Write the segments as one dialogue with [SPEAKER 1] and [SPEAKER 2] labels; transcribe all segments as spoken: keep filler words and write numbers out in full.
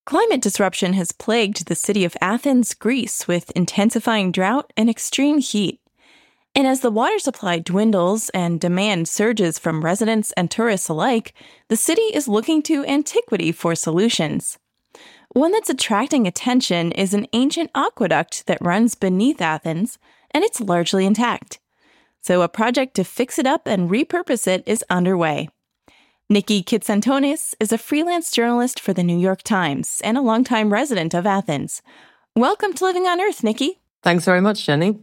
[SPEAKER 1] Climate disruption has plagued the city of Athens, Greece, with intensifying drought and extreme heat. And as the water supply dwindles and demand surges from residents and tourists alike, the city is looking to antiquity for solutions. One that's attracting attention is an ancient aqueduct that runs beneath Athens, and it's largely intact. So a project to fix it up and repurpose it is underway. Nikki Kitsantonis is a freelance journalist for the New York Times and a longtime resident of Athens. Welcome to Living on Earth, Nikki.
[SPEAKER 2] Thanks very much, Jenny.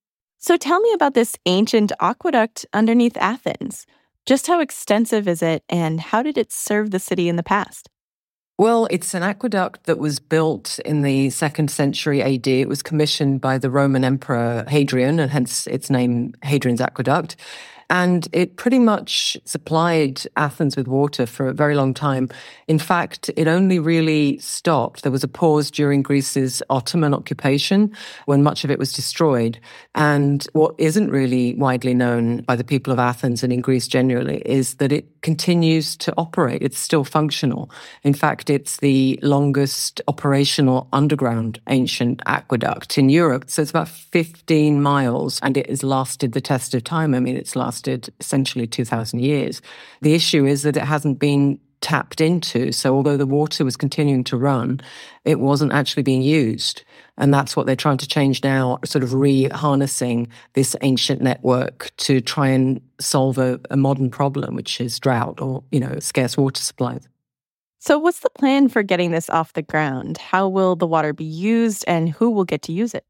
[SPEAKER 1] So tell me about this ancient aqueduct underneath Athens. Just how extensive is it, and how did it serve the city in the past?
[SPEAKER 2] Well, it's an aqueduct that was built in the second century A D. It was commissioned by the Roman Emperor Hadrian, and hence its name, Hadrian's Aqueduct. And it pretty much supplied Athens with water for a very long time. In fact, it only really stopped. There was a pause during Greece's Ottoman occupation when much of it was destroyed. And what isn't really widely known by the people of Athens and in Greece generally is that it continues to operate. It's still functional. In fact, it's the longest operational underground ancient aqueduct in Europe. So it's about fifteen miles, and it has lasted the test of time. I mean, it's lasted essentially two thousand years. The issue is that it hasn't been tapped into. So although the water was continuing to run, it wasn't actually being used. And that's what they're trying to change now, sort of re-harnessing this ancient network to try and solve a, a modern problem, which is drought or, you know, scarce water supplies.
[SPEAKER 1] So what's the plan for getting this off the ground? How will the water be used, and who will get to use it?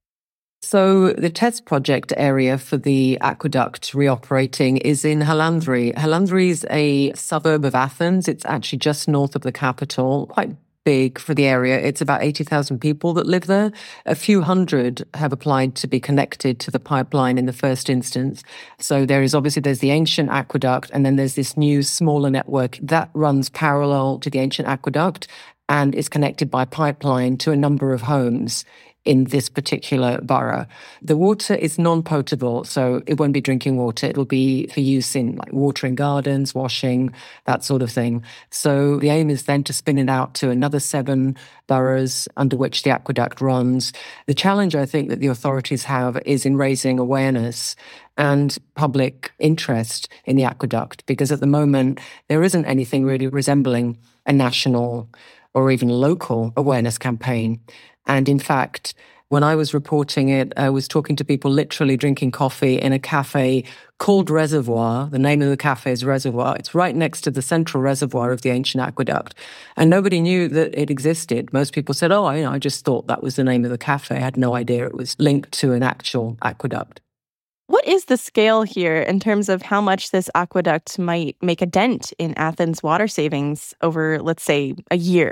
[SPEAKER 2] So the test project area for the aqueduct reoperating is in Halandri. Halandri is a suburb of Athens. It's actually just north of the capital, quite big for the area. It's about eighty thousand people that live there. A few hundred have applied to be connected to the pipeline in the first instance. So there is obviously, there's the ancient aqueduct, and then there's this new smaller network that runs parallel to the ancient aqueduct and is connected by pipeline to a number of homes in this particular borough. The water is non-potable, so it won't be drinking water. It'll be for use in like watering gardens, washing, that sort of thing. So the aim is then to spin it out to another seven boroughs under which the aqueduct runs. The challenge I think that the authorities have is in raising awareness and public interest in the aqueduct, because at the moment there isn't anything really resembling a national or even local awareness campaign. And in fact, when I was reporting it, I was talking to people literally drinking coffee in a cafe called Reservoir. The name of the cafe is Reservoir. It's right next to the central reservoir of the ancient aqueduct. And nobody knew that it existed. Most people said, oh, I, you know, I just thought that was the name of the cafe. I had no idea it was linked to an actual aqueduct.
[SPEAKER 1] What is the scale here in terms of how much this aqueduct might make a dent in Athens' water savings over, let's say, a year?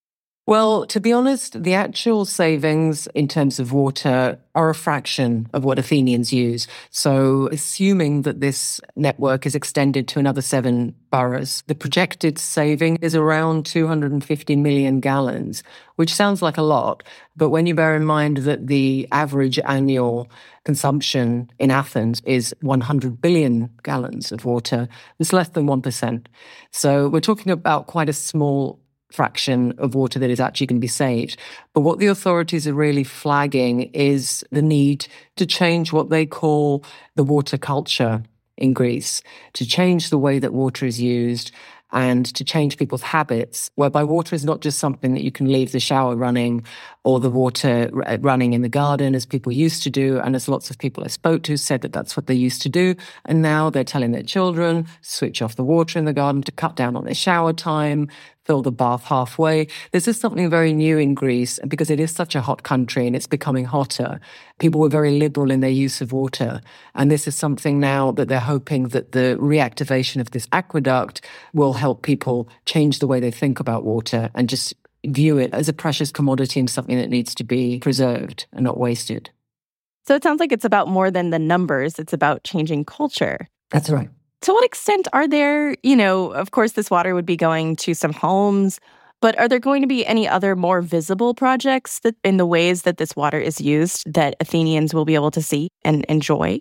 [SPEAKER 2] Well, to be honest, the actual savings in terms of water are a fraction of what Athenians use. So assuming that this network is extended to another seven boroughs, the projected saving is around two hundred fifty million gallons, which sounds like a lot. But when you bear in mind that the average annual consumption in Athens is one hundred billion gallons of water, it's less than one percent. So we're talking about quite a small fraction of water that is actually going to be saved. But what the authorities are really flagging is the need to change what they call the water culture in Greece, to change the way that water is used and to change people's habits, whereby water is not just something that you can leave the shower running or the water running in the garden as people used to do. And as lots of people I spoke to said that that's what they used to do. And now they're telling their children, switch off the water in the garden, to cut down on their shower time, fill the bath halfway. This is something very new in Greece, and because it is such a hot country and it's becoming hotter, people were very liberal in their use of water. And this is something now that they're hoping that the reactivation of this aqueduct will help people change the way they think about water and just view it as a precious commodity and something that needs to be preserved and not wasted.
[SPEAKER 1] So it sounds like it's about more than the numbers. It's about changing culture.
[SPEAKER 2] That's right.
[SPEAKER 1] To what extent are there, you know, of course, this water would be going to some homes, but are there going to be any other more visible projects that in the ways that this water is used that Athenians will be able to see and enjoy?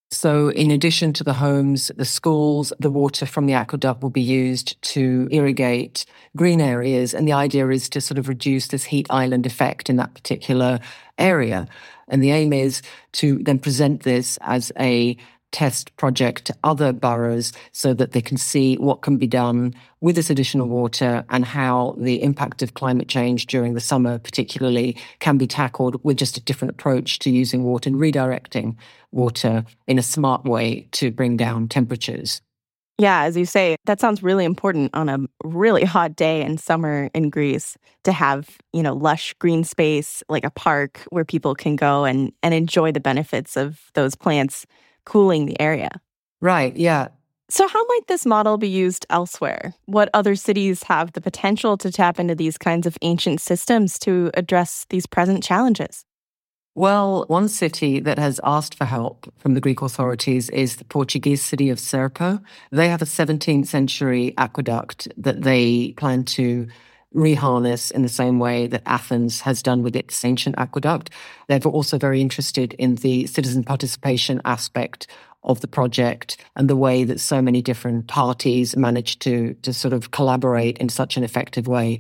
[SPEAKER 2] So in addition to the homes, the schools, the water from the aqueduct will be used to irrigate green areas. And the idea is to sort of reduce this heat island effect in that particular area. And the aim is to then present this as a test project to other boroughs so that they can see what can be done with this additional water and how the impact of climate change during the summer particularly can be tackled with just a different approach to using water and redirecting water in a smart way to bring down temperatures.
[SPEAKER 1] Yeah, as you say, that sounds really important on a really hot day in summer in Greece to have, you know, lush green space like a park where people can go and, and enjoy the benefits of those plants cooling the area.
[SPEAKER 2] Right, yeah.
[SPEAKER 1] So how might this model be used elsewhere? What other cities have the potential to tap into these kinds of ancient systems to address these present challenges?
[SPEAKER 2] Well, one city that has asked for help from the Greek authorities is the Portuguese city of Serpa. They have a seventeenth century aqueduct that they plan to reharness in the same way that Athens has done with its ancient aqueduct. They're also very interested in the citizen participation aspect of the project and the way that so many different parties managed to, to sort of collaborate in such an effective way.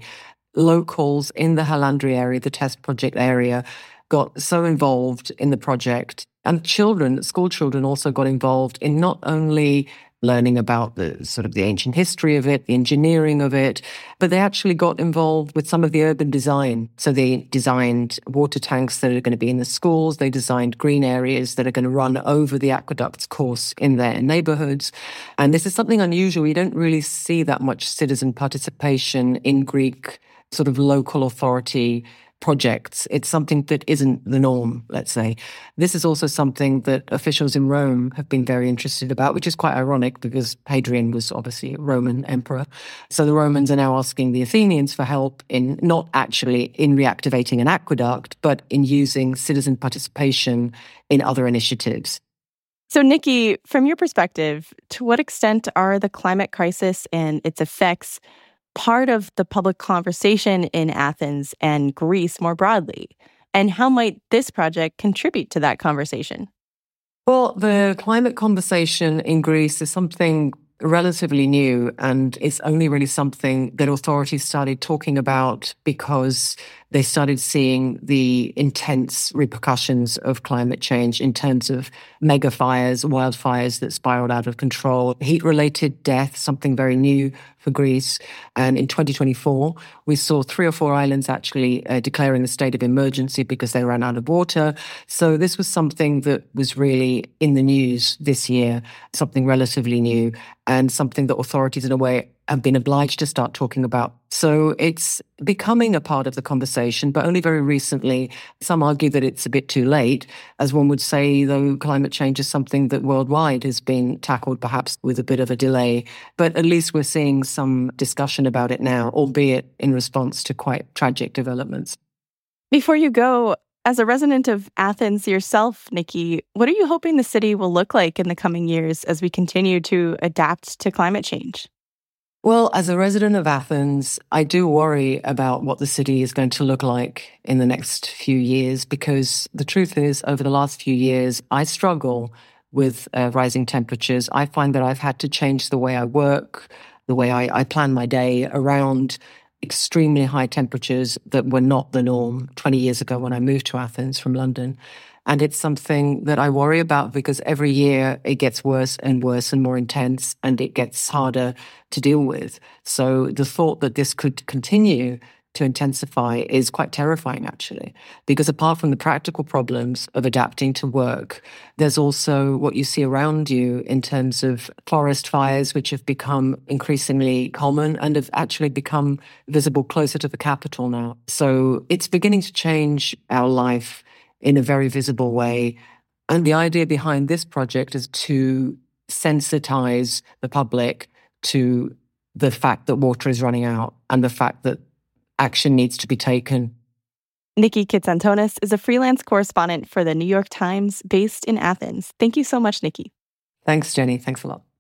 [SPEAKER 2] Locals in the Halandri area, the test project area, got so involved in the project, and children, school children also got involved in not only learning about the sort of the ancient history of it, the engineering of it, but they actually got involved with some of the urban design. So they designed water tanks that are going to be in the schools. They designed green areas that are going to run over the aqueduct's course in their neighborhoods. And this is something unusual. You don't really see that much citizen participation in Greek sort of local authority projects. It's something that isn't the norm, let's say. This is also something that officials in Rome have been very interested about, which is quite ironic because Hadrian was obviously a Roman emperor. So the Romans are now asking the Athenians for help in not actually in reactivating an aqueduct, but in using citizen participation in other initiatives.
[SPEAKER 1] So, Nikki, from your perspective, to what extent are the climate crisis and its effects part of the public conversation in Athens and Greece more broadly? And how might this project contribute to that conversation?
[SPEAKER 2] Well, the climate conversation in Greece is something relatively new, and it's only really something that authorities started talking about because they started seeing the intense repercussions of climate change in terms of mega fires, wildfires that spiraled out of control, heat-related death, something very new for Greece. And in twenty twenty-four, we saw three or four islands actually uh, declaring the state of emergency because they ran out of water. So this was something that was really in the news this year, something relatively new, and something that authorities in a way have been obliged to start talking about. So it's becoming a part of the conversation, but only very recently. Some argue that it's a bit too late. As one would say, though, climate change is something that worldwide has been tackled perhaps with a bit of a delay. But at least we're seeing some discussion about it now, albeit in response to quite tragic developments.
[SPEAKER 1] Before you go, as a resident of Athens yourself, Nikki, what are you hoping the city will look like in the coming years as we continue to adapt to climate change?
[SPEAKER 2] Well, as a resident of Athens, I do worry about what the city is going to look like in the next few years, because the truth is, over the last few years, I struggle with uh, rising temperatures. I find that I've had to change the way I work, the way I, I plan my day around extremely high temperatures that were not the norm twenty years ago when I moved to Athens from London. And it's something that I worry about because every year it gets worse and worse and more intense, and it gets harder to deal with. So the thought that this could continue to intensify is quite terrifying, actually, because apart from the practical problems of adapting to work, there's also what you see around you in terms of forest fires, which have become increasingly common and have actually become visible closer to the capital now. So it's beginning to change our life in a very visible way. And the idea behind this project is to sensitize the public to the fact that water is running out and the fact that action needs to be taken.
[SPEAKER 1] Nikki Kitsantonis is a freelance correspondent for the New York Times based in Athens. Thank you so much, Nikki.
[SPEAKER 2] Thanks, Jenny. Thanks a lot.